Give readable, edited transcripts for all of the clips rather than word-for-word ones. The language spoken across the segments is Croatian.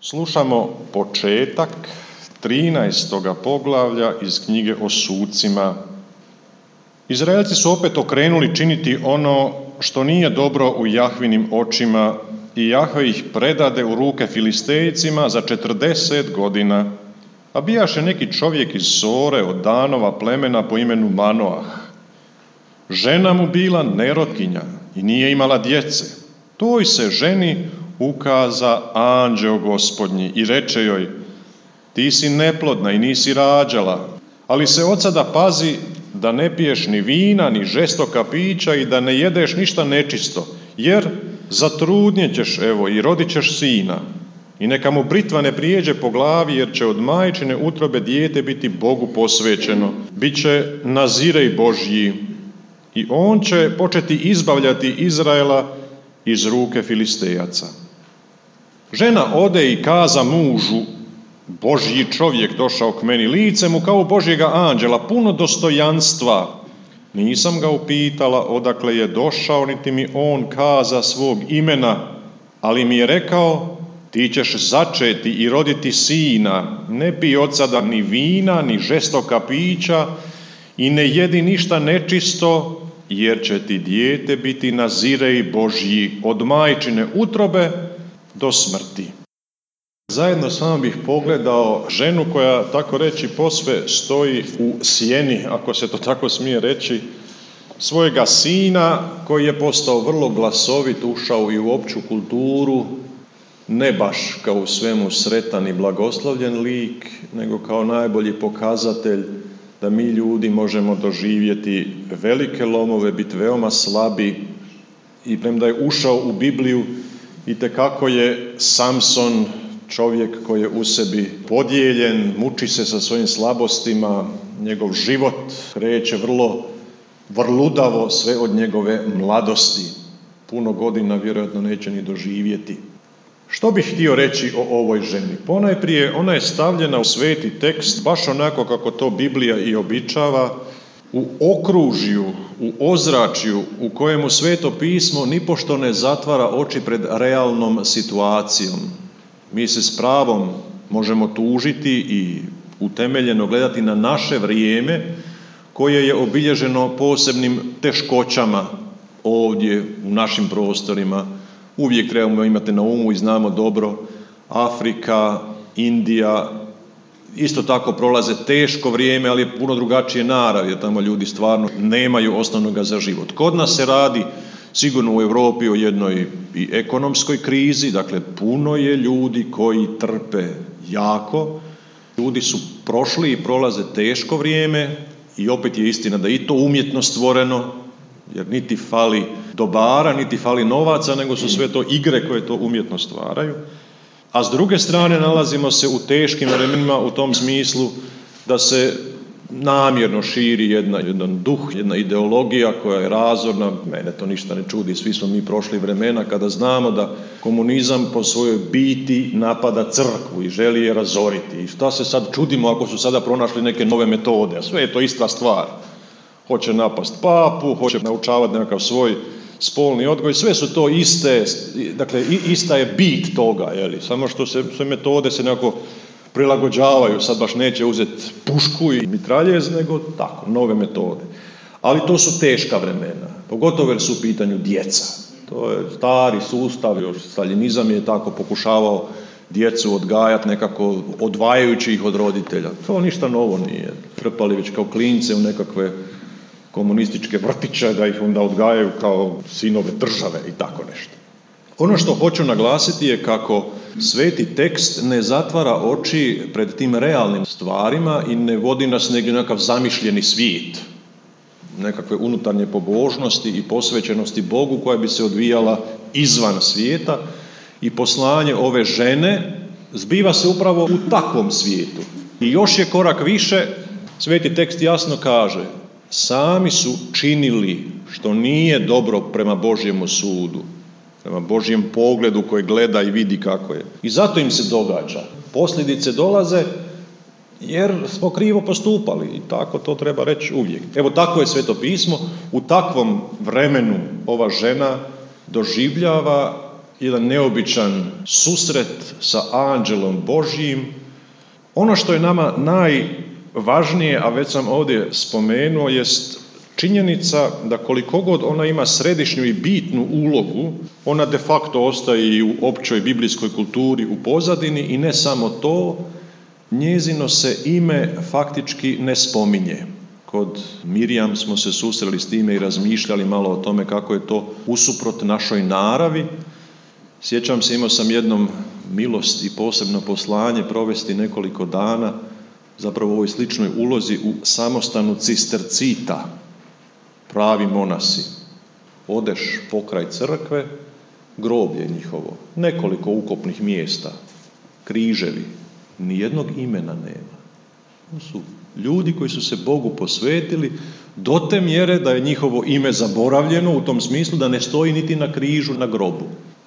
Slušamo početak 13. poglavlja iz knjige o sucima. Izraelci su opet okrenuli činiti ono što nije dobro u Jahvinim očima i Jahve ih predade u ruke Filistejcima za 40 godina. A bijaše neki čovjek iz Sore od Danova plemena po imenu Manoah. Žena mu bila nerotkinja i nije imala djece. Toj se ženi ukaza anđeo Gospodnji i reče joj: ti si neplodna i nisi rađala, ali se od sada pazi da ne piješ ni vina, ni žestoka pića i da ne jedeš ništa nečisto, jer zatrudnjet ćeš, i rodit ćeš sina. I neka mu britva ne prijeđe po glavi, jer će od majčine utrobe dijete biti Bogu posvećeno. Biće Nazirej Božji i on će početi izbavljati Izraela iz ruke Filistejaca. Žena ode i kaza mužu: Božji čovjek došao k meni, lice mu kao Božjega anđela, puno dostojanstva. Nisam ga upitala odakle je došao, niti mi on kaza svog imena, ali mi je rekao: ti ćeš začeti i roditi sina, ne pij od sada ni vina, ni žestoka pića i ne jedi ništa nečisto, jer će ti dijete biti Nazirej Božji od majčine utrobe do smrti. Zajedno s vama bih pogledao ženu koja, tako reći, posve stoji u sjeni, ako se to tako smije reći, svojega sina koji je postao vrlo glasovit, ušao i u opću kulturu, ne baš kao u svemu sretan i blagoslovljen lik, nego kao najbolji pokazatelj da mi ljudi možemo doživjeti velike lomove, biti veoma slabi, i premda je ušao u Bibliju, itekako je Samson čovjek koji je u sebi podijeljen, muči se sa svojim slabostima, njegov život kreće vrlo vrludavo sve od njegove mladosti. Puno godina vjerojatno neće ni doživjeti. Što bih htio reći o ovoj ženi? Ponajprije, ona je stavljena u sveti tekst baš onako kako to Biblija i običava, u okružju, u ozračju u kojemu Sveto pismo nipošto ne zatvara oči pred realnom situacijom. Mi se s pravom možemo tužiti i utemeljeno gledati na naše vrijeme koje je obilježeno posebnim teškoćama ovdje u našim prostorima. Uvijek trebamo imati na umu i znamo dobro, Afrika, Indija, isto tako prolaze teško vrijeme, ali je puno drugačije narav, jer tamo ljudi stvarno nemaju osnovnoga za život. Kod nas se radi sigurno u Europi o jednoj i ekonomskoj krizi, dakle puno je ljudi koji trpe jako. Ljudi su prošli i prolaze teško vrijeme i opet je istina da i to umjetno stvoreno, jer niti fali dobara, niti fali novaca, nego su sve to igre koje to umjetno stvaraju. A s druge strane nalazimo se u teškim vremenima u tom smislu da se namjerno širi jedan duh, jedna ideologija koja je razorna. Mene to ništa ne čudi, svi smo mi prošli vremena kada znamo da komunizam po svojoj biti napada crkvu i želi je razoriti. I šta se sad čudimo ako su sada pronašli neke nove metode, a sve je to ista stvar. Hoće napast papu, hoće naučavati nekakav svoj spolni odgoj, sve su to iste, dakle ista je bit toga, samo što se sve metode se nekako prilagođavaju, sad baš neće uzeti pušku i mitraljez, nego tako, nove metode. Ali to su teška vremena, pogotovo jer su u pitanju djeca. To je stari sustav, još staljinizam je tako pokušavao djecu odgajati nekako odvajajući ih od roditelja. To ništa novo nije. Trpali već kao klince u nekakve komunističke vrtiće da ih onda odgajaju kao sinove države i tako nešto. Ono što hoću naglasiti je kako sveti tekst ne zatvara oči pred tim realnim stvarima i ne vodi nas negdje nekakav zamišljeni svijet, nekakve unutarnje pobožnosti i posvećenosti Bogu koja bi se odvijala izvan svijeta, i poslanje ove žene zbiva se upravo u takvom svijetu. I još je korak više, sveti tekst jasno kaže: sami su činili što nije dobro prema Božjemu sudu, prema Božjem pogledu koji gleda i vidi kako je. I zato im se događa. Posljedice dolaze jer smo krivo postupali i tako to treba reći uvijek. Evo, tako je Sveto pismo. U takvom vremenu ova žena doživljava jedan neobičan susret sa anđelom Božjim. Ono što je nama najvažnije, a već sam ovdje spomenuo, jest činjenica da koliko god ona ima središnju i bitnu ulogu, ona de facto ostaje i u općoj biblijskoj kulturi u pozadini i ne samo to, njezino se ime faktički ne spominje. Kod Mirjam smo se susreli s time i razmišljali malo o tome kako je to usuprot našoj naravi. Sjećam se, imao sam jednom milost i posebno poslanje provesti nekoliko dana, zapravo u ovoj sličnoj ulozi u samostanu Cistercita, pravi monasi. Odeš pokraj crkve, groblje njihovo, nekoliko ukopnih mjesta, križevi, nijednog imena nema. To su ljudi koji su se Bogu posvetili do te mjere da je njihovo ime zaboravljeno, u tom smislu da ne stoji niti na križu, na grobu.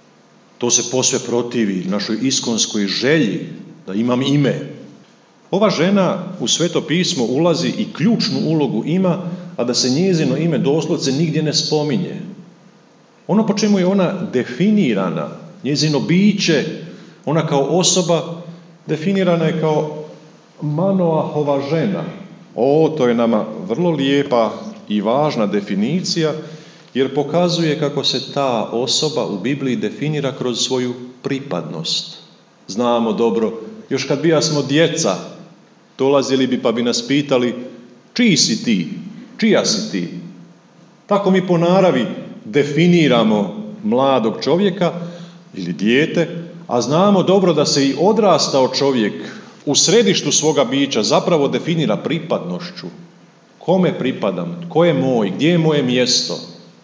To se posve protivi našoj iskonskoj želji da imam ime. Ova žena u Sveto pismo ulazi i ključnu ulogu ima, a da se njezino ime doslovce nigdje ne spominje. Ono po čemu je ona definirana, njezino biće, ona kao osoba, definirana je kao Manoahova žena. To je nama vrlo lijepa i važna definicija, jer pokazuje kako se ta osoba u Bibliji definira kroz svoju pripadnost. Znamo dobro, još kad bijasmo djeca, dolazili bi pa bi nas pitali: čiji si ti? Čija si ti? Tako mi po naravi definiramo mladog čovjeka ili dijete, a znamo dobro da se i odrastao čovjek u središtu svoga bića zapravo definira pripadnošću. Kome pripadam? Tko je moj? Gdje je moje mjesto?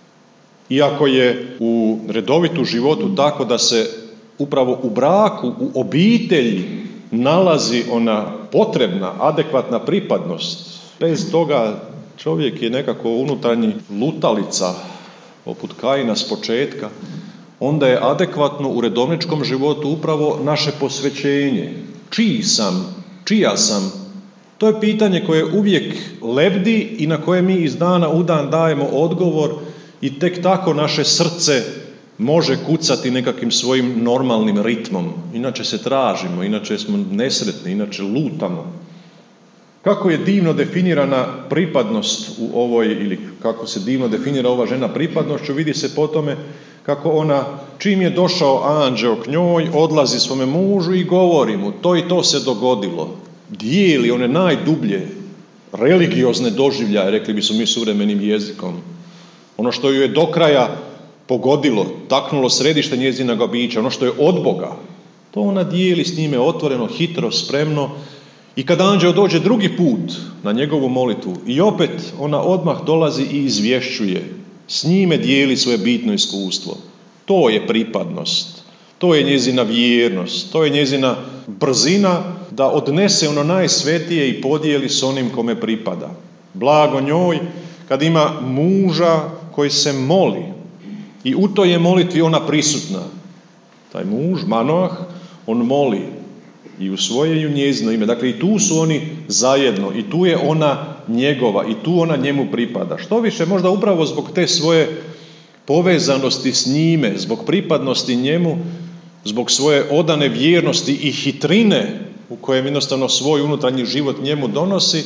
Iako je u redovitu životu tako da se upravo u braku, u obitelji nalazi ona potrebna, adekvatna pripadnost. Bez toga čovjek je nekako unutarnji lutalica, poput Kaina s početka. Onda je adekvatno u redovničkom životu upravo naše posvećenje. Čiji sam? Čija sam? To je pitanje koje uvijek lebdi i na koje mi iz dana u dan dajemo odgovor i tek tako naše srce može kucati nekakvim svojim normalnim ritmom. Inače se tražimo, inače smo nesretni, inače lutamo. Kako je divno definirana pripadnost u ovoj, ili kako se divno definira ova žena pripadnošću, vidi se po tome kako ona, čim je došao anđeo k njoj, odlazi svome mužu i govori mu: to i to se dogodilo. Dijeli one najdublje religiozne doživljaje, rekli bismo mi suvremenim jezikom. Ono što ju je do kraja pogodilo, taknulo središte njezinoga bića, ono što je od Boga, to ona dijeli s njime otvoreno, hitro, spremno. I kad anđeo dođe drugi put na njegovu molitvu, i opet ona odmah dolazi i izvješćuje. S njime dijeli svoje bitno iskustvo. To je pripadnost, to je njezina vjernost, to je njezina brzina da odnese ono najsvetije i podijeli s onim kome pripada. Blago njoj kad ima muža koji se moli i u toj je molitvi ona prisutna. Taj muž, Manoah, on moli i u svoje i u njezino ime. Dakle, i tu su oni zajedno, i tu je ona njegova, i tu ona njemu pripada. Što više, možda upravo zbog te svoje povezanosti s njime, zbog pripadnosti njemu, zbog svoje odane vjernosti i hitrine u kojem jednostavno svoj unutarnji život njemu donosi,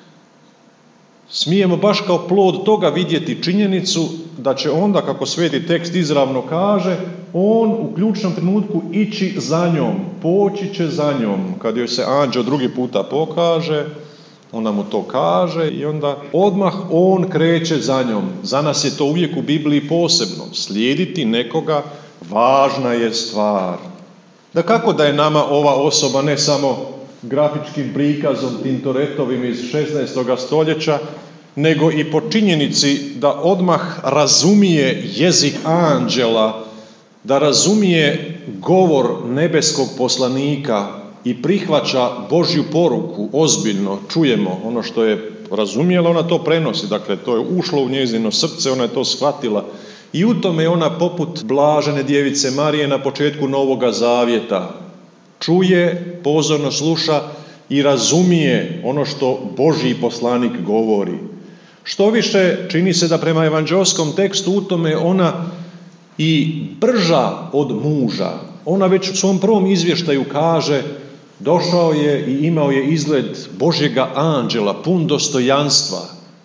smijemo baš kao plod toga vidjeti činjenicu da će onda, kako sveti tekst izravno kaže, on u ključnom trenutku ići za njom, poći će za njom. Kad joj se anđeo drugi puta pokaže, ona mu to kaže i onda odmah on kreće za njom. Za nas je to uvijek u Bibliji posebno. Slijediti nekoga važna je stvar. Dakako da je nama ova osoba ne samo grafičkim prikazom Tintoretovim iz 16. stoljeća, nego i po činjenici da odmah razumije jezik anđela, da razumije govor nebeskog poslanika i prihvaća Božju poruku ozbiljno. Čujemo ono što je razumjela, ona to prenosi, dakle to je ušlo u njezino srce, ona je to shvatila. I u tome je ona poput blažene djevice Marije na početku Novoga Zavjeta. Čuje, pozorno sluša i razumije ono što Božji poslanik govori. Što više, čini se da prema evanđelskom tekstu u tome ona i brža od muža. Ona već u svom prvom izvještaju kaže: došao je i imao je izgled Božjega anđela, pun dostojanstva.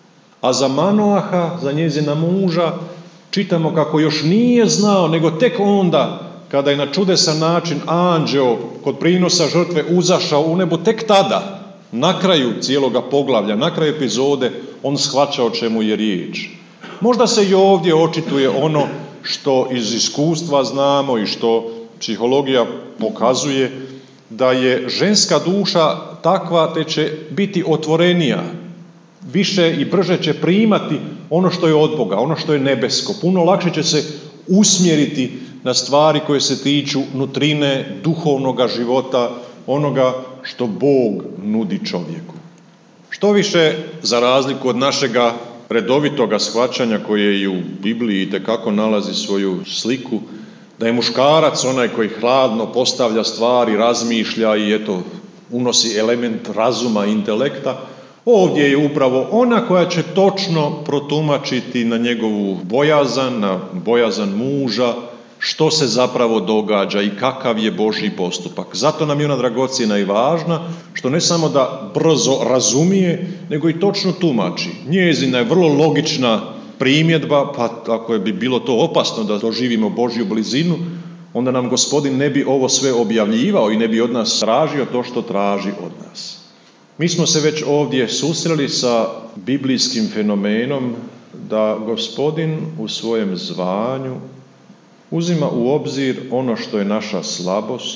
A za Manoaha, za njezina muža, čitamo kako još nije znao, nego tek onda, kada je na čudesan način anđeo kod prinosa žrtve uzašao u nebo, tek tada, na kraju cijeloga poglavlja, na kraju epizode, on shvaća o čemu je riječ. Možda se i ovdje očituje ono što iz iskustva znamo i što psihologija pokazuje, da je ženska duša takva te će biti otvorenija, više i brže će primati ono što je od Boga, ono što je nebesko. Puno lakše će se usmjeriti na stvari koje se tiču nutrine, duhovnoga života, onoga što Bog nudi čovjeku. Što više, za razliku od našega redovitoga shvaćanja koje i u Bibliji itekako nalazi svoju sliku, da je muškarac onaj koji hladno postavlja stvari, razmišlja i unosi element razuma, intelekta, ovdje je upravo ona koja će točno protumačiti na njegovu bojazan, na bojazan muža, što se zapravo događa i kakav je Božji postupak. Zato nam je ona dragocjena i važna, što ne samo da brzo razumije, nego i točno tumači. Njezina je vrlo logična primjedba, pa ako bi bilo to opasno da doživimo Božju blizinu, onda nam Gospodin ne bi ovo sve objavljivao i ne bi od nas tražio to što traži od nas. Mi smo se već ovdje susreli sa biblijskim fenomenom da Gospodin u svojem zvanju uzima u obzir ono što je naša slabost,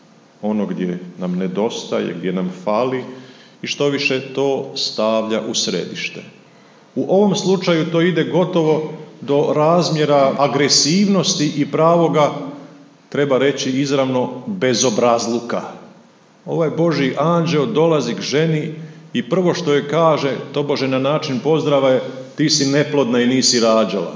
ono gdje nam nedostaje, gdje nam fali i što više to stavlja u središte. U ovom slučaju to ide gotovo do razmjera agresivnosti i pravoga, treba reći izravno, bezobrazluka. Ovaj Božji anđeo dolazi k ženi i prvo što joj kaže, tobože na način pozdrava je: ti si neplodna i nisi rađala.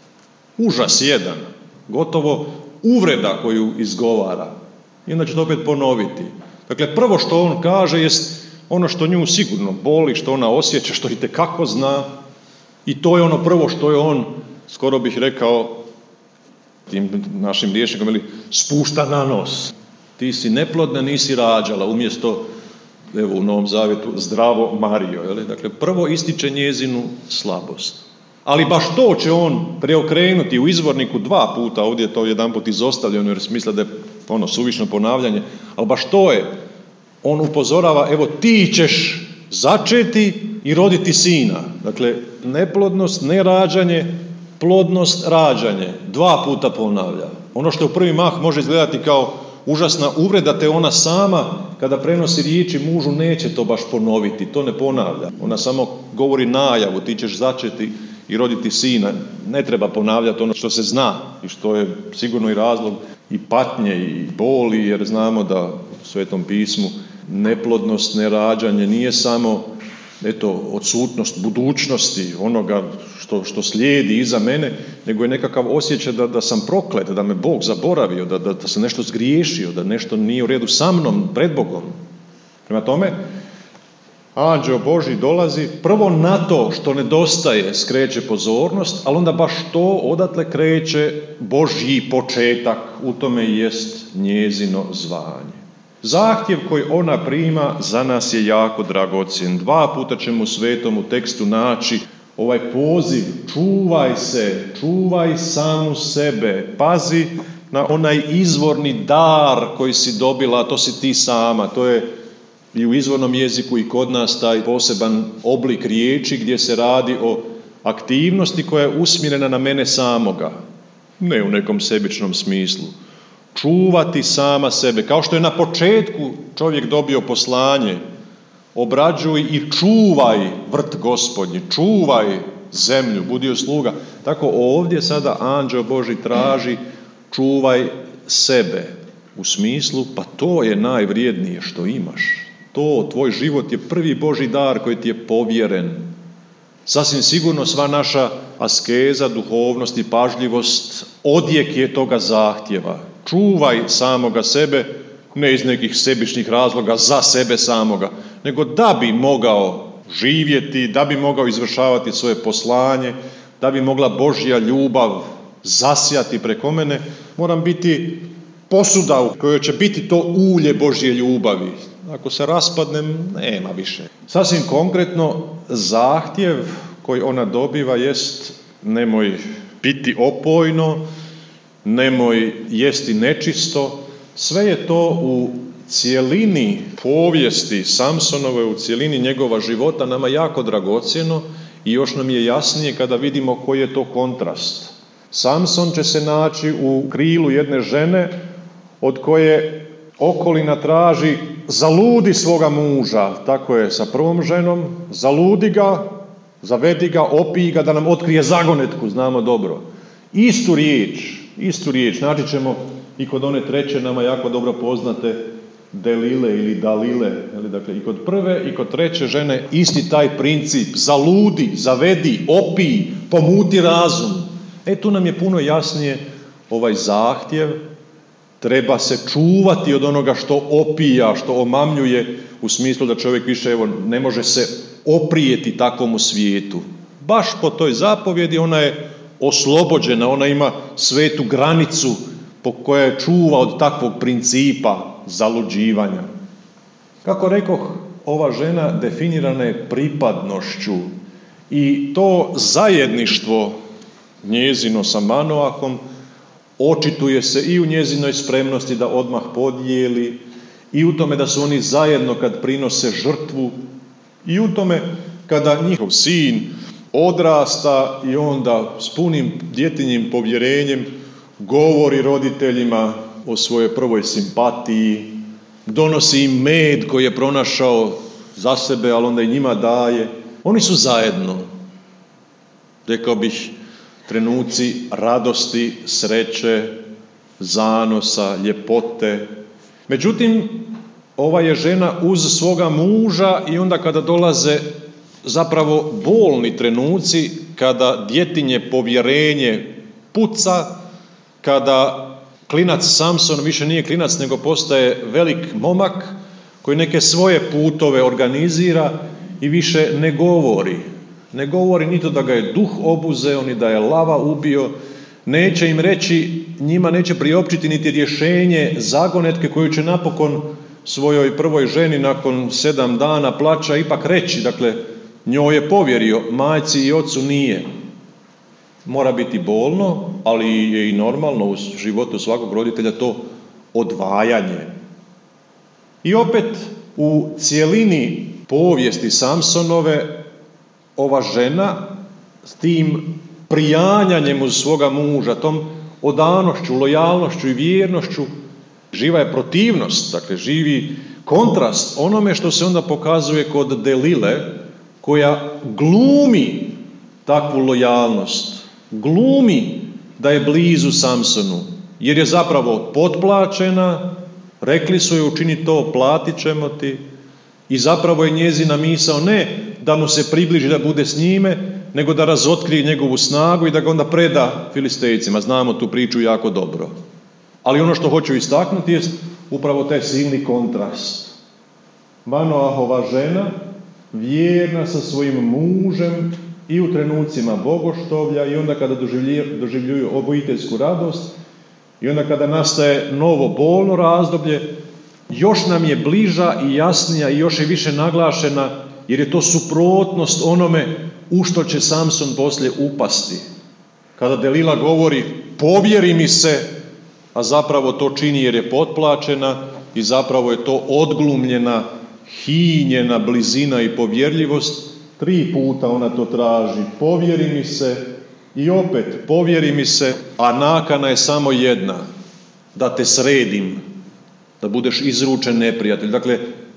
Užas jedan, gotovo uvreda koju izgovara. I onda će to opet ponoviti. Dakle, prvo što on kaže jest ono što nju sigurno boli, što ona osjeća, što itekako zna, i to je ono prvo što je on, skoro bih rekao tim našim rječnikom, spušta na nos. Ti si neplodna, nisi rađala, umjesto, u Novom Zavjetu, zdravo Marijo. Dakle, prvo ističe njezinu slabost. Ali baš to će on preokrenuti u izvorniku 2 puta, ovdje je to jedanput izostavljeno jer smisla da je suvišno ponavljanje, ali baš to je. On upozorava, evo ti ćeš začeti i roditi sina. Dakle, neplodnost, nerađanje, plodnost, rađanje. 2 puta ponavlja. Ono što u prvi mah može izgledati kao užasna uvreda, te ona sama kada prenosi riječi mužu neće to baš ponoviti, to ne ponavlja. Ona samo govori najavu, ti ćeš začeti i roditi sina. Ne treba ponavljati ono što se zna i što je sigurno i razlog i patnje i boli, jer znamo da u Svetom pismu neplodnost, nerađanje nije samo odsutnost budućnosti, onoga što slijedi iza mene, nego je nekakav osjećaj da sam proklet, da me Bog zaboravio, da sam nešto zgriješio, da nešto nije u redu sa mnom, pred Bogom. Prema tome, anđeo Božji dolazi, prvo na to što nedostaje skreće pozornost, ali onda baš to odatle kreće Božji početak, u tome jest njezino zvanje. Zahtjev koji ona prima za nas je jako dragocjen. 2 puta ćemo u svetom tekstu naći ovaj poziv: čuvaj se, čuvaj samu sebe, pazi na onaj izvorni dar koji si dobila, a to si ti sama. To je i u izvornom jeziku i kod nas taj poseban oblik riječi gdje se radi o aktivnosti koja je usmjerena na mene samoga, ne u nekom sebičnom smislu. Čuvati sama sebe, kao što je na početku čovjek dobio poslanje: obrađuj i čuvaj vrt Gospodnji, čuvaj zemlju, budi joj sluga. Tako ovdje sada anđeo Božji traži: čuvaj sebe, u smislu, pa to je najvrijednije što imaš. To, tvoj život je prvi Božji dar koji ti je povjeren. Sasvim sigurno sva naša askeza, duhovnost i pažljivost odjek je toga zahtjeva. Čuvaj samoga sebe, ne iz nekih sebičnih razloga za sebe samoga, nego da bi mogao živjeti, da bi mogao izvršavati svoje poslanje, da bi mogla Božja ljubav zasjati preko mene, moram biti posuda u kojoj će biti to ulje Božje ljubavi. Ako se raspadnem, nema više. Sasvim konkretno, zahtjev koji ona dobiva jest nemoj piti opojno, nemoj jesti nečisto. Sve je to u cjelini povijesti Samsonove, u cjelini njegova života nama jako dragocjeno i još nam je jasnije kada vidimo koji je to kontrast. Samson će se naći u krilu jedne žene od koje okolina traži zaludi svoga muža, tako je sa prvom ženom, zaludi ga, zavedi ga, opiji ga da nam otkrije zagonetku, znamo dobro. Istu riječ, naći ćemo i kod one treće nama jako dobro poznate Delile ili Dalile, dakle i kod prve i kod treće žene isti taj princip, zaludi, zavedi, opiji, pomuti razum. Tu nam je puno jasnije ovaj zahtjev, treba se čuvati od onoga što opija, što omamljuje, u smislu da čovjek više ne može se oprijeti takvomu svijetu. Baš po toj zapovjedi ona je oslobođena, ona ima svetu granicu po kojoj je čuva od takvog principa zaluđivanja. Kako rekoh, ova žena definirana je pripadnošću i to zajedništvo njezino sa Manoahom očituje se i u njezinoj spremnosti da odmah podijeli, i u tome da su oni zajedno kad prinose žrtvu, i u tome kada njihov sin odrasta i onda s punim djetinjim povjerenjem govori roditeljima o svojoj prvoj simpatiji, donosi im med koji je pronašao za sebe, ali onda i njima daje. Oni su zajedno, rekao bih, trenuci radosti, sreće, zanosa, ljepote. Međutim, ova je žena uz svoga muža i onda kada dolaze zapravo bolni trenuci, kada djetinje povjerenje puca, kada klinac Samson više nije klinac nego postaje velik momak koji neke svoje putove organizira i više ne govori. Ne govori ni to da ga je duh obuzeo, ni da je lava ubio, neće im reći, njima neće priopćiti niti rješenje zagonetke koju će napokon svojoj prvoj ženi nakon 7 dana plača ipak reći. Dakle, njoj je povjerio, majci i ocu nije. Mora biti bolno, ali je i normalno u životu svakog roditelja to odvajanje. I opet u cjelini povijesti Samsonove ova žena s tim prijanjanjem uz svoga muža, tom odanošću, lojalnošću i vjernošću, živa je protivnost, dakle živi kontrast onome što se onda pokazuje kod Delile, koja glumi takvu lojalnost, glumi da je blizu Samsonu, jer je zapravo potplaćena, rekli su joj učini to, platit ćemo ti, i zapravo je njezina misao ne da mu se približi da bude s njime, nego da razotkrije njegovu snagu i da ga onda preda Filistejcima. Znamo tu priču jako dobro. Ali ono što hoću istaknuti je upravo taj silni kontrast. Manoahova žena, vjerna sa svojim mužem i u trenucima bogoštovlja i onda kada doživljuju obiteljsku radost i onda kada nastaje novo bolno razdoblje, još nam je bliža i jasnija i još je više naglašena, jer je to suprotnost onome u što će Samson poslije upasti. Kada Delila govori povjeri mi se, a zapravo to čini jer je potplaćena i zapravo je to odglumljena, hinjena blizina i povjerljivost, 3 puta ona to traži, povjeri mi se i opet povjeri mi se, a nakana je samo jedna, da te sredim, da budeš izručen neprijatelj. Dakle,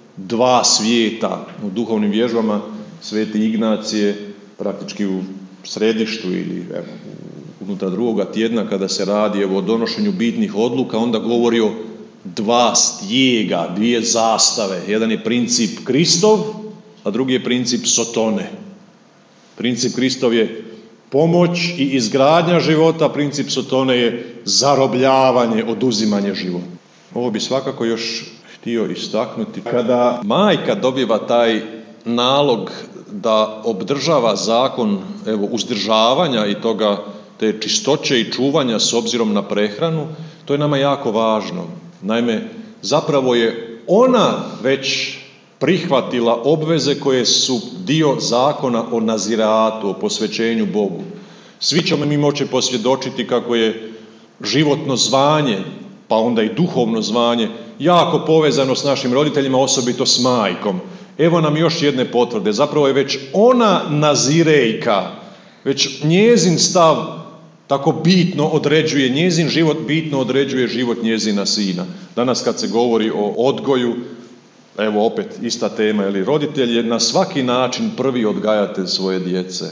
2 svijeta u duhovnim vježbama Sveti Ignacije, praktički u središtu ili unutar 2. tjedna kada se radi o donošenju bitnih odluka, onda govori o 2 stijega, 2 zastave. Jedan je princip Kristov, a drugi je princip Sotone. Princip Kristov je pomoć i izgradnja života, princip Sotone je zarobljavanje, oduzimanje života. Ovo bi svakako još htio istaknuti. Kada majka dobiva taj nalog da obdržava zakon uzdržavanja i toga te čistoće i čuvanja s obzirom na prehranu, to je nama jako važno. Naime, zapravo je ona već prihvatila obveze koje su dio zakona o naziratu, o posvećenju Bogu. Svi ćemo mi moći posvjedočiti kako je životno zvanje, pa onda i duhovno zvanje, jako povezano s našim roditeljima, osobito s majkom. Evo nam još jedne potvrde. Zapravo je već ona nazirejka, već njezin stav tako bitno određuje, njezin život bitno određuje život njezina sina. Danas kad se govori o odgoju, evo opet ista tema, roditelj je na svaki način prvi odgajatelj svoje djece.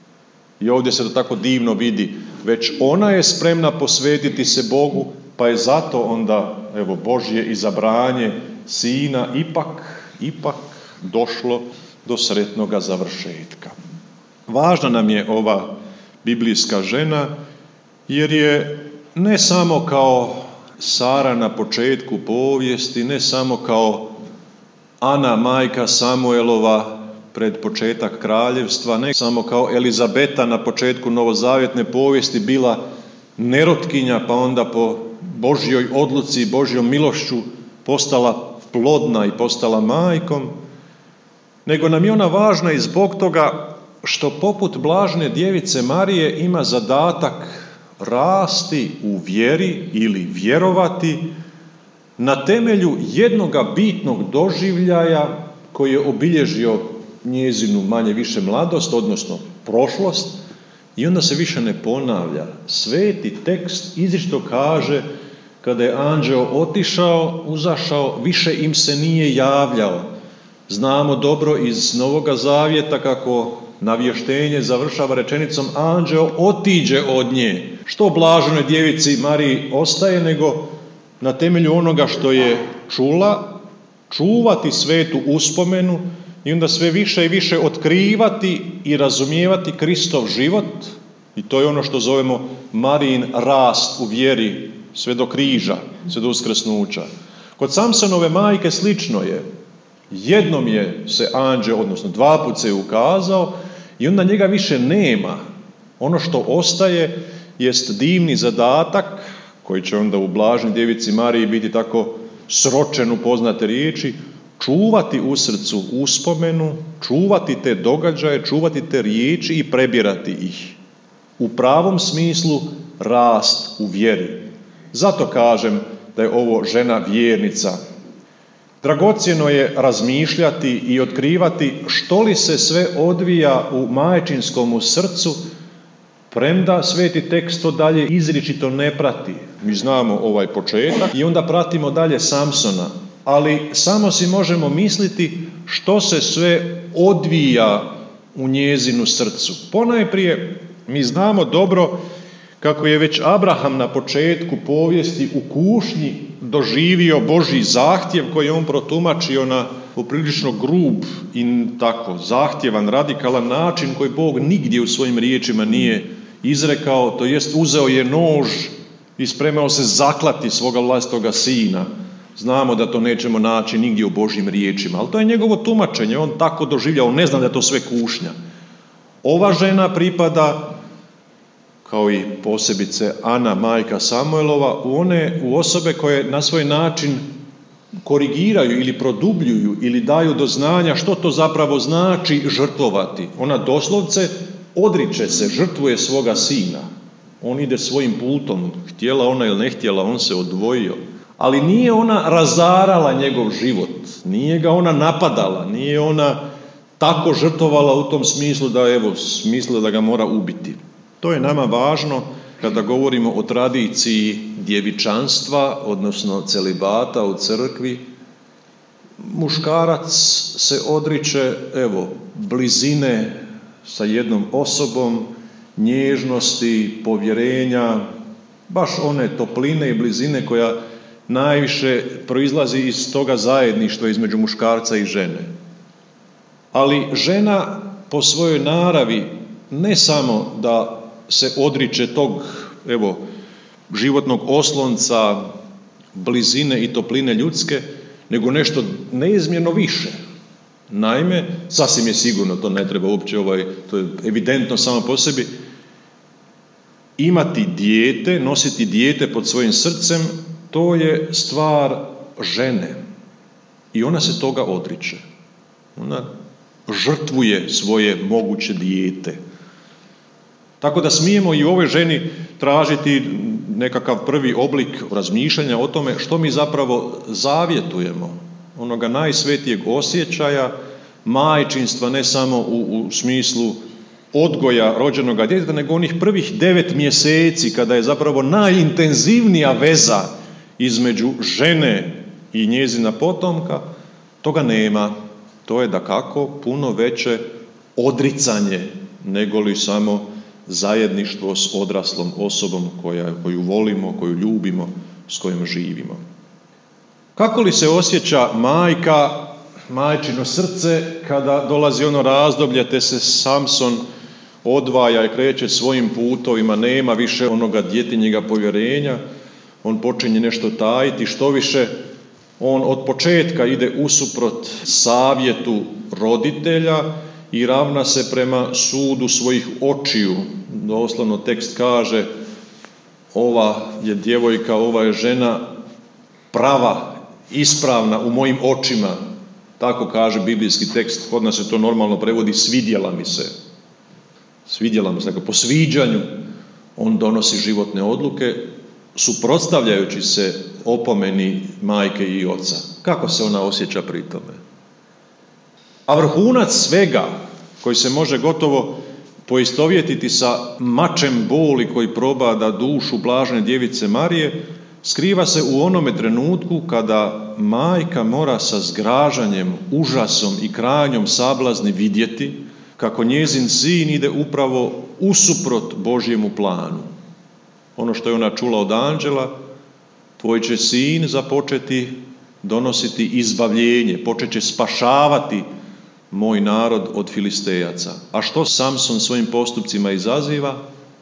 I ovdje se to tako divno vidi. Već ona je spremna posvetiti se Bogu, pa je zato onda Božje izabranje sina ipak došlo do sretnoga završetka. Važna nam je ova biblijska žena, jer je ne samo kao Sara na početku povijesti, ne samo kao Ana, majka Samuelova pred početak kraljevstva, ne samo kao Elizabeta na početku novozavjetne povijesti bila nerotkinja, pa onda po Božjoj odluci i Božjom milošću postala plodna i postala majkom, nego nam je ona važna i zbog toga što poput blažene djevice Marije ima zadatak rasti u vjeri ili vjerovati na temelju jednoga bitnog doživljaja koji je obilježio njezinu manje više mladost, odnosno prošlost, i onda se više ne ponavlja. Sveti tekst izričito kaže kada je anđeo otišao, uzašao, više im se nije javljao. Znamo dobro iz Novoga Zavjeta kako navještenje završava rečenicom anđeo otiđe od nje. Što blaženoj djevici Mariji ostaje nego na temelju onoga što je čula, čuvati svetu uspomenu i onda sve više i više otkrivati i razumijevati Kristov život, i to je ono što zovemo Marijin rast u vjeri sve do križa, sve do uskrsnuća. Kod Samsonove majke slično je. Jednom je se anđeo, odnosno 2 puta se je ukazao i onda njega više nema. Ono što ostaje jest divni zadatak koji će onda u blaženoj djevici Mariji biti tako sročen u poznate riječi, čuvati u srcu uspomenu, čuvati te događaje, čuvati te riječi i prebirati ih. U pravom smislu rast u vjeri. Zato kažem da je ovo žena vjernica. Dragocjeno je razmišljati i otkrivati što li se sve odvija u majčinskom srcu, premda sveti tekst to dalje izričito ne prati. Mi znamo ovaj početak i onda pratimo dalje Samsona, ali samo si možemo misliti što se sve odvija u njezinu srcu. Ponajprije mi znamo dobro kako je već Abraham na početku povijesti u kušnji doživio Božji zahtjev koji je on protumačio na poprilično grub i tako zahtjevan, radikalan način koji Bog nigdje u svojim riječima nije izrekao, to jest uzeo je nož i spremao se zaklati svoga vlastitoga sina. Znamo da to nećemo naći nigdje u Božjim riječima, ali to je njegovo tumačenje, on tako doživljao, on ne zna da je to sve kušnja. Ova žena pripada, kao i posebice Ana, majka Samuelova, u osobe koje na svoj način korigiraju ili produbljuju ili daju do znanja što to zapravo znači žrtvovati. Ona doslovce odriče se, žrtvuje svoga sina. On ide svojim putom, htjela ona ili ne htjela, on se odvojio. Ali nije ona razarala njegov život, nije ga ona napadala, nije ona tako žrtvovala u tom smislu da mislila da ga mora ubiti. To je nama važno kada govorimo o tradiciji djevičanstva, odnosno celibata u crkvi. Muškarac se odriče, blizine sa jednom osobom, nježnosti, povjerenja, baš one topline i blizine koja najviše proizlazi iz toga zajedništva između muškarca i žene. Ali žena po svojoj naravi ne samo da se odriče tog životnog oslonca, blizine i topline ljudske, nego nešto neizmjerno više. Naime, sasvim je sigurno, to ne treba uopće, to je evidentno samo po sebi, imati dijete, nositi dijete pod svojim srcem, to je stvar žene. I ona se toga odriče. Ona žrtvuje svoje moguće dijete. Tako da smijemo i u ovoj ženi tražiti nekakav prvi oblik razmišljanja o tome što mi zapravo zavjetujemo. Onoga najsvetijeg osjećaja, majčinstva, ne samo u smislu odgoja rođenoga djeteta, nego onih prvih 9 mjeseci kada je zapravo najintenzivnija veza između žene i njezina potomka, toga nema. To je dakako puno veće odricanje nego li samo zajedništvo s odraslom osobom koju volimo, koju ljubimo, s kojom živimo. Kako li se osjeća majka, majčino srce, kada dolazi ono razdoblje te se Samson odvaja i kreće svojim putovima, nema više onoga djetinjega povjerenja, on počinje nešto tajiti, što više on od početka ide usuprot savjetu roditelja i ravna se prema sudu svojih očiju. Doslovno tekst kaže, ova je djevojka, ova je žena prava, ispravna u mojim očima. Tako kaže biblijski tekst, kod nas se to normalno prevodi svidjela mi se. Svidjela mi se, dakle po sviđanju on donosi životne odluke, suprotstavljajući se opomeni majke i oca. Kako se ona osjeća pri tome? A vrhunac svega, koji se može gotovo poistovjetiti sa mačem boli koji probada dušu blažene djevice Marije, skriva se u onome trenutku kada majka mora sa zgražanjem, užasom i krajnjom sablazni vidjeti kako njezin sin ide upravo usuprot Božjemu planu. Ono što je ona čula od anđela, tvoj će sin započeti donositi izbavljenje, počet će spašavati moj narod od Filistejaca. A što Samson svojim postupcima izaziva?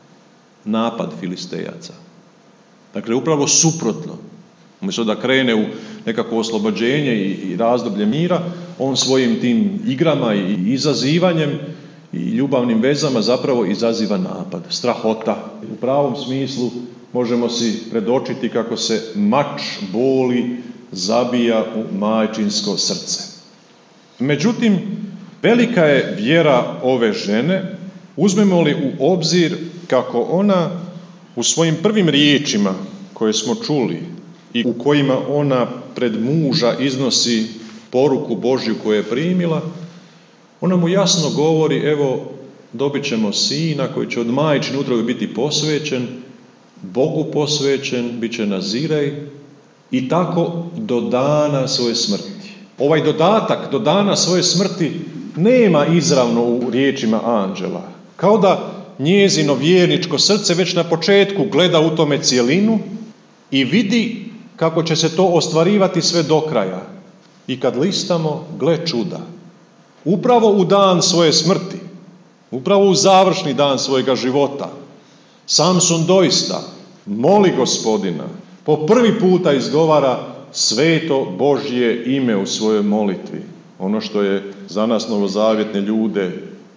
Napad Filistejaca. Dakle, upravo suprotno. Umjesto da krene u nekakvo oslobođenje i razdoblje mira, on svojim tim igrama i izazivanjem i ljubavnim vezama zapravo izaziva napad, strahota. U pravom smislu možemo si predočiti kako se mač boli zabija u majčinsko srce. Međutim, velika je vjera ove žene, uzmemo li u obzir kako ona u svojim prvim riječima koje smo čuli i u kojima ona pred muža iznosi poruku Božju koju je primila, ona mu jasno govori, evo, dobit ćemo sina koji će od majčine utrobe biti posvećen, Bogu posvećen, bit će nazirej i tako do dana svoje smrti. Ovaj dodatak do dana svoje smrti nema izravno u riječima anđela. Kao da njezino vjerničko srce već na početku gleda u tome cjelinu i vidi kako će se to ostvarivati sve do kraja. I kad listamo, gle čuda, upravo u dan svoje smrti, upravo u završni dan svojega života, Samson doista moli Gospodina, po prvi puta izgovara sveto Božje ime u svojoj molitvi. Ono što je za nas novozavjetne ljude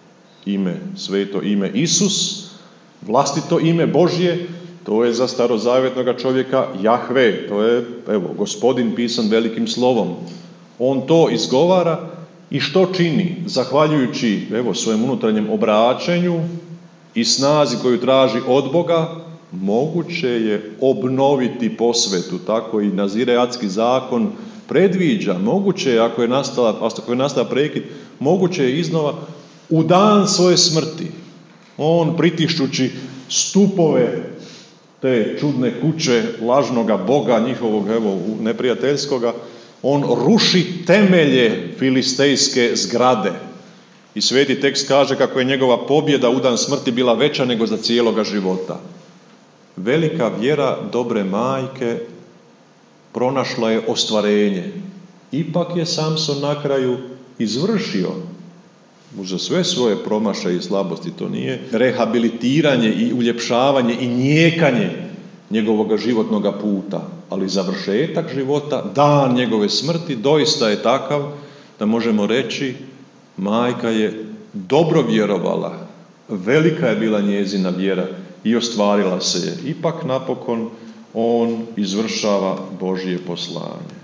ime, sveto ime Isus, vlastito ime Božje, to je za starozavjetnoga čovjeka Jahve, to je, evo, Gospodin pisan velikim slovom. On to izgovara i što čini? Zahvaljujući, evo, svojem unutarnjem obraćanju i snazi koju traži od Boga, moguće je obnoviti posvetu, tako i nazireatski zakon predviđa, moguće je, ako je nastala prekid, moguće je iznova u dan svoje smrti. On pritišćući stupove te čudne kuće lažnoga boga njihovog, evo, neprijateljskoga, on ruši temelje filistejske zgrade. I sveti tekst kaže kako je njegova pobjeda u dan smrti bila veća nego za cijeloga života. Velika vjera dobre majke pronašla je ostvarenje. Ipak je Samson na kraju izvršio, uz sve svoje promašaje i slabosti, to nije rehabilitiranje i uljepšavanje i njekanje njegovog životnog puta, ali završetak života, dan njegove smrti, doista je takav da možemo reći majka je dobro vjerovala, velika je bila njezina vjera i ostvarila se je. Ipak napokon on izvršava Božje poslanje.